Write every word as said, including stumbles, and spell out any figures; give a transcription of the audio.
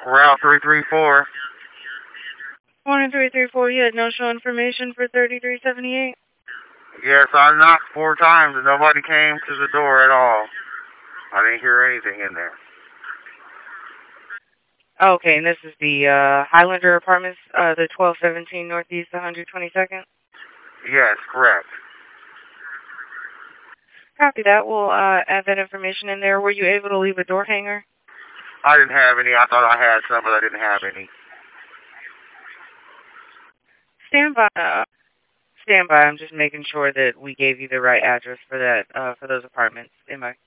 Route three three four. Morning three three four, you had no show information for thirty-three seventy-eight? Yes, I knocked four times and nobody came to the door at all. I didn't hear anything in there. Okay, and this is the uh, Highlander Apartments, uh, the twelve seventeen Northeast one hundred twenty-second? Yes, correct. Copy that. We'll uh, add that information in there. Were you able to leave a door hanger? I didn't have any. I thought I had some, but I didn't have any. Stand by. Uh, stand by. I'm just making sure that we gave you the right address for that, uh, for those apartments. Am I